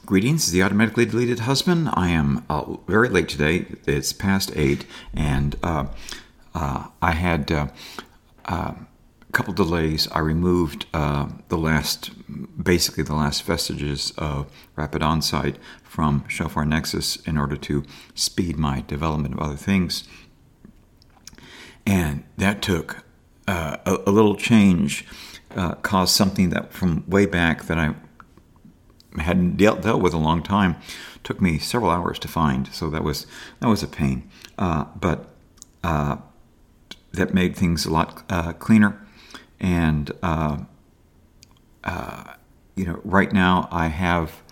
Greetings, the automatically deleted husband. I am very late today. It's past 8, and I had a couple delays. I removed basically the last vestiges of Rapid Onsite from Shofar Nexus in order to speed my development of other things, and that took a little change. Caused something that from way back that I hadn't dealt with a long time. Took me several hours to find, so that was a pain. But that made things a lot cleaner. And right now I have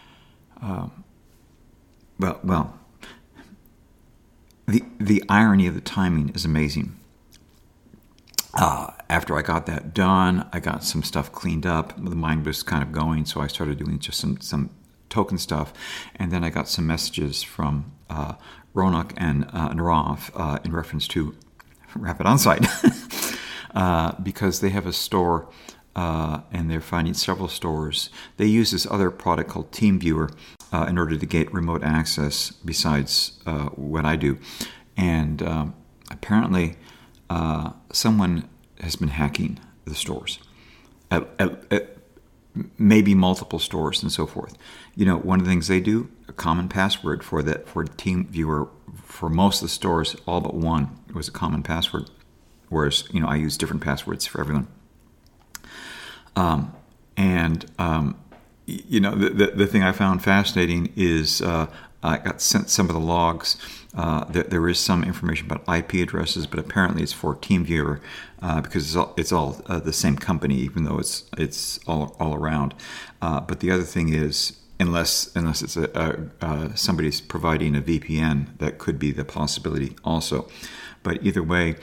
the irony of the timing is amazing. After I got that done, I got some stuff cleaned up. The mind was kind of going, so I started doing just some token stuff. And then I got some messages from Ronak and Narav in reference to Rapid Onsite because they have a store and they're finding several stores. They use this other product called TeamViewer in order to get remote access besides what I do. And apparently someone has been hacking the stores, at maybe multiple stores and so forth. One of the things they do, a common password for TeamViewer for most of the stores, all but one, was a common password, whereas I use different passwords for everyone. The thing I found fascinating is I got sent some of the logs. There is some information about IP addresses, but apparently it's for TeamViewer because it's all the same company, even though it's all around. But the other thing is, unless it's somebody's providing a VPN, that could be the possibility also. But either way,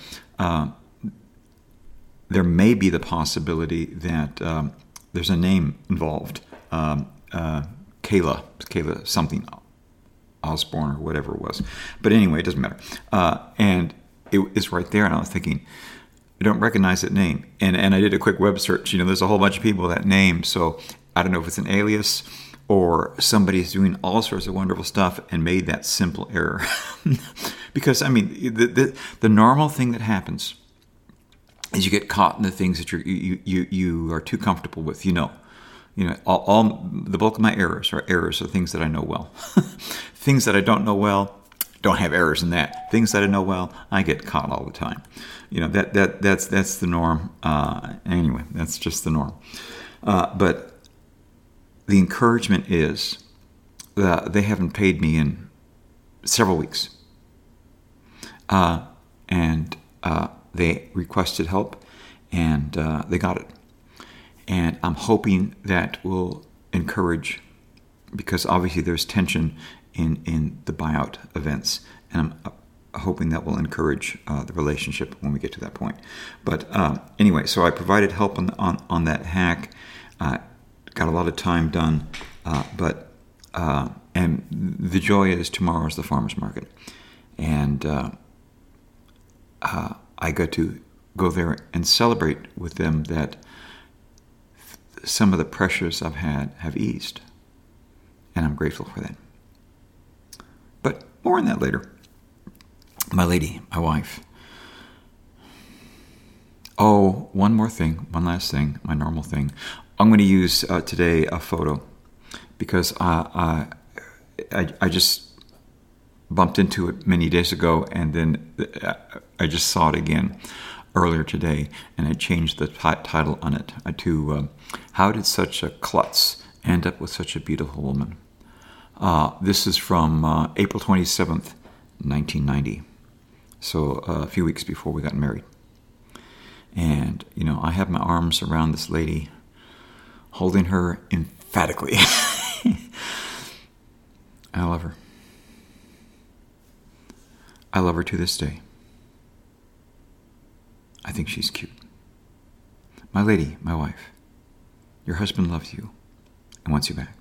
there may be the possibility that there's a name involved, Kayla something. Osborne or whatever it was. But anyway, it doesn't matter. And it's right there, and I was thinking, I don't recognize that name. And I did a quick web search. There's a whole bunch of people with that name, so I don't know if it's an alias or somebody's doing all sorts of wonderful stuff and made that simple error. Because, the normal thing that happens is you get caught in the things that you are too comfortable with, all the bulk of my errors are things that I know well. Things that I don't know well don't have errors in that. Things that I know well, I get caught all the time. That's the norm. Anyway, that's just the norm. But the encouragement is that they haven't paid me in several weeks, and they requested help, and they got it. And I'm hoping that will encourage, because obviously there's tension in the buyout events, and I'm hoping that will encourage the relationship when we get to that point. But anyway, so I provided help on that hack. Got a lot of time done, and the joy is tomorrow's the farmer's market, and I got to go there and celebrate with them that some of the pressures I've had have eased, and I'm grateful for that. But more on that later. My lady, my wife. Oh, one last thing, my normal thing. I'm going to use today a photo because I just bumped into it many days ago, and then I just saw it again earlier today, and I changed the title on it to How Did Such a Klutz End Up With Such a Beautiful Woman? This is from April 27th, 1990. So a few weeks before we got married. And, I have my arms around this lady, holding her emphatically. I love her. I love her to this day. I think she's cute. My lady, my wife, your husband loves you and wants you back.